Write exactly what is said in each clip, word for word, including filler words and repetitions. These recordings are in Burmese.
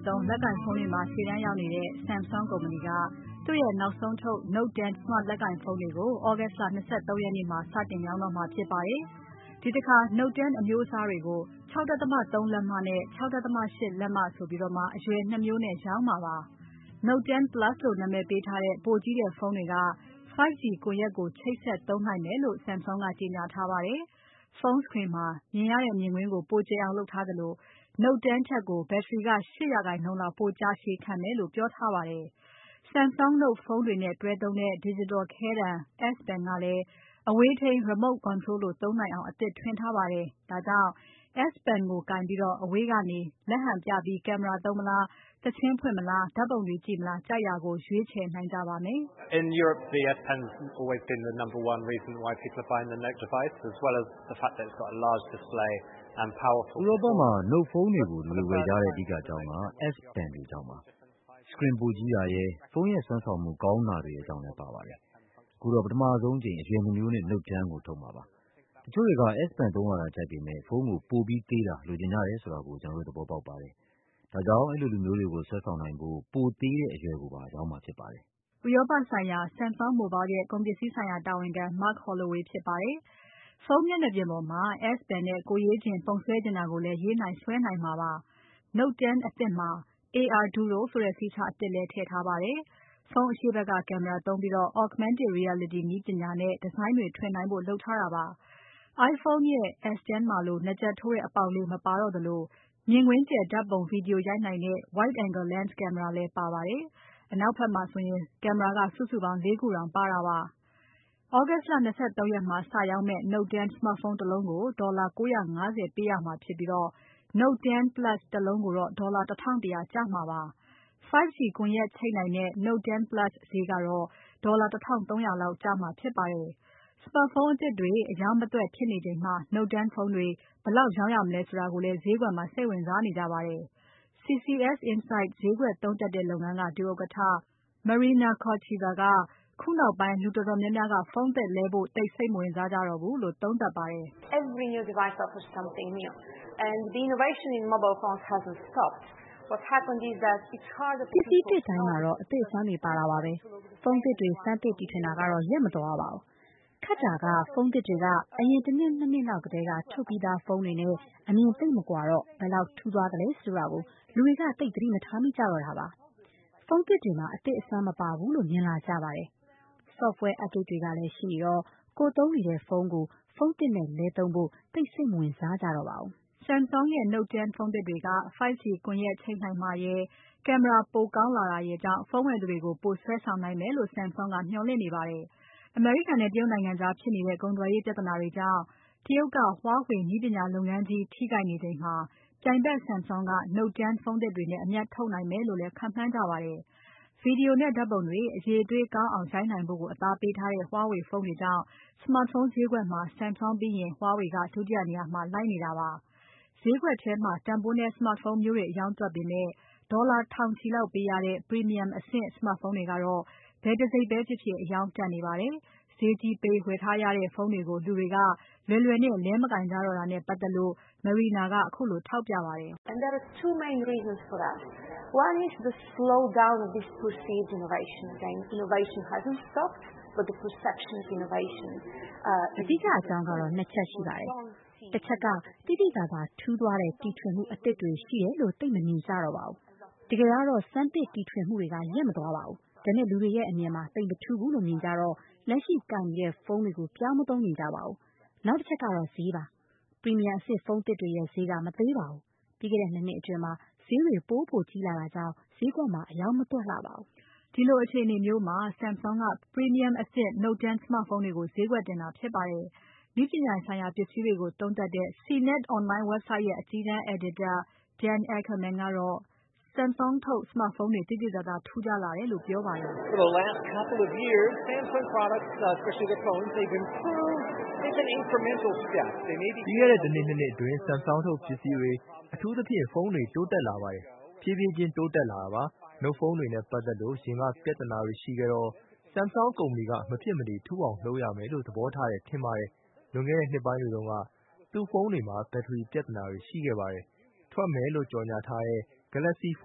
သုံးလက်ကိုင်ဖုန်းတွေမှာရှေ့တန်းရောက်နေတဲ့ Samsung ကုမ္ပဏီကသူ့ရဲ့နောက်ဆုံးထုတ် Note ten Smart လက်ကိုင်ဖုန်းတွေကို August လ ၂၃ ရက်နေ့မှာစတင်ရောင်းတော့မှာဖြစ်ပါတယ်။ ဒီတခါ Note ten အမျိုးအစားတွေကို ၆.၃ လက်မနဲ့ ၆.၈ လက်မဆိုပြီး အရွယ် ၂ မျိုးနဲ့ရောင်းမှာပါ။ Note ten Plus လို့နာမည်ပေးထားတဲ့ ပိုကြီးတဲ့ဖုန်းတွေက five G ကွန်ယက်ကိုချိတ်ဆက်သုံးနိုင်မယ်လို့ Samsung ကကြေညာထားပါတယ်။ ဖုန်း Screen မှာမြင်ရတဲ့မြင်ကွင်းကို ပိုကျယ်အောင်လုပ်ထားသလို Note ten ထက်ကို ဘက်ထရီက ၈% လောက်ပိုကြာရှည်ခံမယ်လို့ပြောထားပါတယ်။ Samsung Note ဖုန်းတွေနဲ့တွဲသုံးတဲ့ Digital ခဲတံ S Pen ကလည်း အဝေးထိန်း Remote Control လိုသုံးနိုင်အောင် အသစ်ထွင်ထားပါတယ်။ ဒါကြောင့် S Pen ကိုကိုင်ပြီး အဝေးကနေ လက်ဟန်ပြပြီး ကင်မရာသုံးမလား။ သီချင်းဖွင့်မလား။ ဓါတ်ပုံတွေကြည့်မလား ကြိုက်ရာကိုရွေးချယ်နိုင်ကြပါမယ်။ In Europe, the S Pen has always been the number one reason why people are buying the Note device, as well as the fact that it's got a large display and powerful. ဥရောပမှာ Note ဖုန်းတွေကိုလူတွေဝယ်ကြတဲ့အဓိကအကြောင်းက S Pen တွေကြောင့်ပါ။ Screen ပိုကြီးတာရယ်။ ဖုန်းရဲ့စွမ်းဆောင်မှုကောင်းတာတွေရဲ့ကြောင့်လည်းပါပါတယ်။ အခုတော့ပထမဆုံးအကြိမ် အရွယ် ၂ မျိုးနဲ့ Note ten ကိုထုတ်မှာပါ။ တချို့တွေက S Pen သုံးရတာကြိုက်ပေမဲ့ ဖုန်းကိုပိုပြီးသေးတာလိုချင်ကြတယ်ဆိုတာကို ကျွန်တော်တို့သဘောပေါက်ပါတယ်။ ဒါကြောင့် အဲဒီလိုလူမျိုးတွေကိုဆွဲဆောင်နိုင်ဖို့ ပိုသေးတဲ့အရွယ်ကိုပါရောင်းမှာဖြစ်ပါတယ်။ ဥရောပဆိုင်ရာ Samsung Mobile ရဲ့ကုန်ပစ္စည်းဆိုင်ရာတာဝန်ခံ Mark Holloway ဖြစ်ပါတယ်။ ဖုန်းမျက်နှာပြင်ပေါ်မှာ S Pen နဲ့ကိုယ်ရေးချင်ပုံဆွဲချင်တာကိုလည်း ရေးနိုင်ဆွဲနိုင်မှာပါ။ Note ten အသစ်မှာ A R Duo ဆိုတဲ့ Feature အသစ်လည်းထည့်ထားပါတယ်။ ဖုန်းအရှေ့ဖက်ကကင်မရာသုံးပြီး Augmented Reality နည်းပညာနဲ့ ဒီဇိုင်းတွေထွင်နိုင်ဖို့လုပ်ထားတာပါ။ iPhone ရဲ့ S ten မှာလို နားကြပ်ထိုးတဲ့အပေါက်လေးမပါတော့သလို မြင်ကွင်းကျယ်ဓါတ်ပုံ Video ရိုက်နိုင်တဲ့ Wide Angle Lens ကင်မရာလည်းပါပါတယ်။ အနောက်ဖက်မှာဆိုရင် ကင်မရာက စုစုပေါင်း ၄ ခုတောင်ပါတာပါ။ August လ ၂၃ ရက်မှာစရောင်းမယ့် Note ten Smartphone တလုံးကို ဒေါ်လာ ၉၅၀ ပေးရမှာဖြစ်ပြီး Note ten Plus တလုံးကိုတော့ ဒေါ်လာ ၁၁၀၀ ကျမှာပါ။ five G ကွန်ယက်ချိတ်နိုင်တဲ့ Note ten Plus ဈေးကတော့ ဒေါ်လာ ၁၃၀၀ လောက်ကျမှာဖြစ်ပါတယ်။ Smartphone အသစ်တွေအရောင်းမသွက်ဖြစ်နေချိန်မှာ Note ten ဖုန်းတွေဘယ်လောက်ရောင်းရမလဲဆိုတာကိုလည်း ဈေးကွက်မှာစိတ်ဝင်စားနေကြပါတယ်။ C C S Insight ဈေးကွက်သုံးသပ်တဲ့လုပ်ငန်းက ဒုဥက္ကဋ္ဌ Marina Korcheva ကခုနောက်ပိုင်းလူတော်တော်များများက ဖုန်းသစ်လဲဖို့သိပ်စိတ်မဝင်စားကြတော့ဘူးလို့သုံးသပ်ပါတယ်။ Every new device offers something new and the innovation in mobile phones hasn't stopped. What happened is that it's harder for people. ပစ္စည်းသစ်တိုင်းမှာတော့အသစ်အစွမ်းတွေပါတာပါပဲ။ဖုန်းသစ်တွေစမ်းသစ်တီထွင်တာကတော့ရပ်မသွားပါဘူး။ခက်တာကဖုန်းသစ်တွေကအရင်တစ်နှစ်နှစ်နှစ်လောက်ကတည်းကထုတ်ပြီးသားဖုန်းတွေနဲ့အမြင်သိပ်မကွာတော့ဘယ်လောက်ထူးသွားသလဲဆိုတာကိုလူတွေကသိပ်သတိမထားမိကြတော့တာပါ။ဖုန်းသစ်တွေမှာအသစ်အစွမ်းမပါဘူးလို့မြင်လာကြပါတယ်။ Software update တွေကလည်းရှိနေတော့ကိုယ်သုံးနေတဲ့ဖုန်းကိုဖုန်းသစ်နဲ့လဲသုံးဖို့သိပ်စိတ်မဝင်စားကြတော့ပါဘူး။ Samsung ရဲ့ Note ten ဖုန်းသစ်တွေက five G ကွန်ယက်ချိတ်နိုင်မှာရယ်။ ကင်မရာပိုကောင်းလာတာရယ်ကြောင့် ဖုန်းဝယ်သူတွေကို ပိုဆွဲဆောင်နိုင်မယ်လို့ Samsung ကမျှော်လင့်နေပါတယ်။ အမေရိကန်နဲ့တရုတ်နိုင်ငံကြားဖြစ်နေတဲ့ ကုန်သွယ်ရေးပြဿနာတွေကြောင့် တရုတ်က Huawei နည်းပညာလုပ်ငန်းကြီးထိခိုက်နေချိန်မှာ ပြိုင်ဖက် Samsung က Note ten ဖုန်းသစ်တွေနဲ့အမြတ်ထုတ်နိုင်မယ်လို့လည်းခန့်မှန်းကြပါတယ်။ Video နဲ့ဓါတ်ပုံတွေအရည်အသွေးကောင်းအောင်ရိုက်နိုင်ဖို့ကိုအသားပေးထားတဲ့ Huawei ဖုန်းတွေကြောင့် Smartphone ဈေးကွက်မှာ Samsung ပြီးရင် Huawei က ဒုတိယနေရာမှာလိုက်နေတာပါ။ ဈေးကွက်ထဲမှာတန်ဖိုးနည်း Smartphone မျိုးတွေအရောင်းသွက်ပေမဲ့ ဒေါ်လာထောင်ချီလောက်ပေးရတဲ့ Premium အဆင့် Smartphone တွေကတော့ ဘယ်တံဆိပ်ပဲဖြစ်ဖြစ်အရောင်းတက်နေပါတယ်။ ဈေးကြီးပေးဝယ်ထားရတဲ့ဖုန်းတွေကိုလူတွေက လွယ်လွယ်နဲ့လဲမကိုင်ကြတော့တာနဲ့ပါတ်သက်လို့ Marina ကခုလိုထောက်ပြပါတယ်။ And there are two main reasons for that. One is the slowdown of this perceived innovation. Again, innovation hasn't stopped, but the perception of innovation. အဓိကအကြောင်းကတော့နှစ်ချက်ရှိပါတယ်။တစ်ချက်ကတိတိကျကျထူးသွားတဲ့တီထွင်မှုအသစ်တွေရှိတယ်လို့သိပ်မမြင်ကြတော့ပါဘူး။တကယ်ကတော့စမ်းသစ်တီထွင်မှုတွေကရပ်မသွားပါဘူး။ဒါပေမဲ့လူတွေရဲ့အမြင်မှာသိပ်မထူးဘူးလို့မြင်ကြတော့လက်ရှိကိုင်နေတဲ့ဖုန်းတွေကိုပြောင်းမသုံးချင်ကြပါဘူး။နောက်တစ်ချက်ကတော့ဈေးပါ။ Premium အဆင့်ဖုန်းသစ်တွေရဲ့ဈေးကမသေးပါဘူး။ပြီးခဲ့တဲ့နှစ်နှစ်အတွင်းမှာဈေးတွေပိုပိုကြီးလာတာကြောင့်ဈေးကွက်မှာအရောင်းမသွက်လှပါဘူး။ဒီလိုအခြေအနေမျိုးမှာ Samsung က Premium အဆင့် Note ten Smartphone တွေကိုဈေးကွက်တင်တာဖြစ်ပါတယ်။ နည်းပညာဆိုင်ရာပစ္စည်းတွေကိုသုံးသပ်တဲ့ C net Online website ရဲ့အကြီးတန်း Editor Dan Ackerman ကတော့ Samsung ထုတ် Smartphone တွေသိသိသာသာထူးခြားလာတယ်လို့ပြောပါတယ်။ For the last couple of years, Samsung products, especially the phones, they've improved. It's an incremental step. They may be ပြီးခဲ့တဲ့တစ်နှစ်နှစ်နှစ်အတွင်း Samsung ထုတ်ပစ္စည်းတွေအထူးသဖြင့်ဖုန်းတွေတိုးတက်လာပါတယ်။ဖြည်းဖြည်းချင်းတိုးတက်လာတာပါ။ Note ဖုန်းတွေနဲ့ပါတ်သက်လို့ရင်ကပြဿနာတွေရှိခဲ့တော့ Samsung ကုမ္ပဏီကမဖြစ်မနေထူးအောင်လုပ်ရမယ်လို့သဘောထားတယ်ထင်ပါတယ်။လွန်ခဲ့တဲ့နှစ်ပိုင်းတွေတုန်းကသူ့ဖုန်းတွေမှာဘက်ထရီပြဿနာတွေရှိခဲ့ပါတယ်။ထွက်မယ်လို့ကြော်ညာထားတဲ့ Galaxy Fold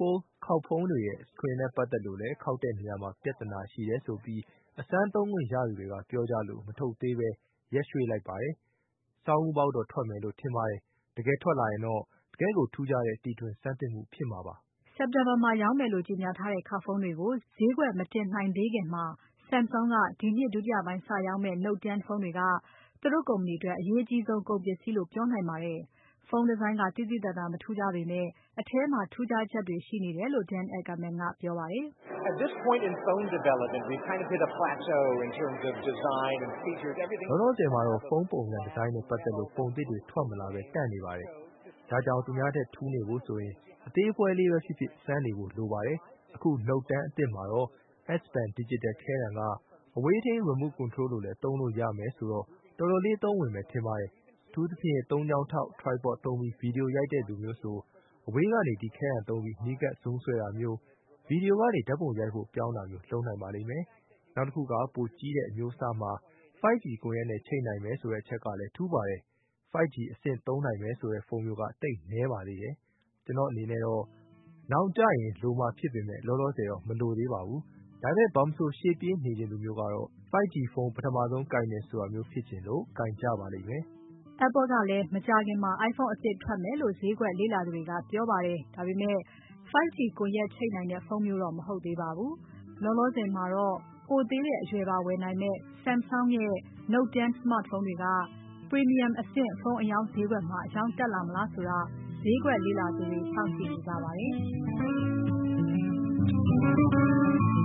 ခေါက်ဖုန်းတွေရဲ့ screen နဲ့ပတ်သက်လို့လည်းခေါက်တဲ့နေရာမှာပြဿနာရှိတယ်ဆိုပြီးအစမ်းသုံးခွင့်ရသူတွေကပြောကြလို့မထုတ်သေးပဲရက်ရွှေ့လိုက်ပါတယ်။ဆောင်းဦးပေါက်တော့ထွက်မယ်လို့ထင်ပါတယ်။တကယ်ထွက်လာရင်တော့တကယ့်ကိုထူးခြားတဲ့တီထွင်ဆန်းသစ်မှုဖြစ်မှာပါ။ စက်တင်ဘာမှာရောင်းမယ်လို့ကြေညာထားတဲ့ခေါက်ဖုန်းတွေကိုဈေးကွက်မတင်နိုင်သေးခင်မှာ Samsung ကဒီနှစ်ဒုတိယပိုင်းစရောင်းမယ့် Note 10 ဖုန်းတွေကသူတို့ကုမ္ပဏီအတွက်အရေးအကြီးဆုံးကုန်ပစ္စည်းလို့ပြောနိုင်ပါတယ်။ ဖုန်းဒီဇိုင်းကသိသိသာသာမထူးခြားပေမဲ့အထဲမှာထူးခြားချက်တွေရှိနေတယ်လို့ Dan Ackerman ကပြောပါတယ်။ At this point in phone development we've kind of hit a plateau in terms of design and features everything လောလောဆယ်မှာတော့ဖုန်းပုံစံဒီဇိုင်းနဲ့ပတ်သက်လို့ပုံသစ်တွေထွက်မလာပဲတန့်နေပါတယ်။ဒါကြောင့်သူများတဲ့ထူးနေဖို့ဆိုရင်အသေးအဖွဲလေးပဲဖြစ်ဖြစ်စမ်းနေဖို့လိုပါတယ်။အခု Note 10 အသစ်မှာတော့ S Pen digital ခဲတံကအဝေးထိန်း remote control လို့လည်းသုံးလို့ရမယ်ဆိုတော့တော်တော်လေးအသုံးဝင်မယ်ထင်ပါတယ်။အထူးသဖြင့်သုံးချောင်းထောက် tripod သုံးပြီးဗီဒီယိုရိုက်တဲ့သူမျိုးဆိုအဝေးကနေဒီခဲတံသုံးပြီးနီးကပ် zoom ဆွဲတာမျိုးဗီဒီယိုကနေဓာတ်ပုံရိုက်ဖို့ပြောင်းတာမျိုးလုပ်နိုင်ပါလိမ့်မယ်။နောက်တစ်ခုကပိုကြီးတဲ့အမျိုးအစားမှာ five G ကွန်ရက်နဲ့ချိတ်နိုင်မယ်ဆိုတဲ့အချက်ကလည်းထူးပါတယ်။ five G အဆင့်သုံးနိုင်မယ်ဆိုတဲ့ဖုန်းမျိုးကသိပ်နည်းပါသေးတယ်။ကျွန်တော်အနေနဲ့တော့နောင်ကျရင်လိုမှာဖြစ်ပေမဲ့လောလောဆယ်တော့မလိုသေးပါဘူး။ဒါပေမဲ့ဘာမဆိုရှေ့ပြေးနေချင်သူမျိုးကတော့ five G ဖုန်းပထမဆုံးကိုင်တယ်ဆိုတာမျိုးဖြစ်ချင်လို့ကိုင်ကြပါလိမ့်မယ်။ Apple ကလည်းမကြာခင်မှာ iPhone အသစ်ထွက်မယ်လို့ဈေးကွက်လေ့လာသူတွေကပြောပါတယ်။ဒါပေမဲ့ five G ကွန်ရက်ချိတ်နိုင်တဲ့ဖုန်းမျိုးတော့မဟုတ်သေးပါဘူး။လောလောဆယ်မှာတော့ပိုသေးတဲ့အရွယ်ပါဝယ်နိုင်မယ့် Samsung ရဲ့ Note 10 Smartphone တွေက Premium အဆင့်ဖုန်းအရောင်းဈေးကွက်မှာအရောင်းတက်လာမလားဆိုတာဈေးကွက်လေ့လာသူတွေစောင့်ကြည့်နေကြပါတယ်။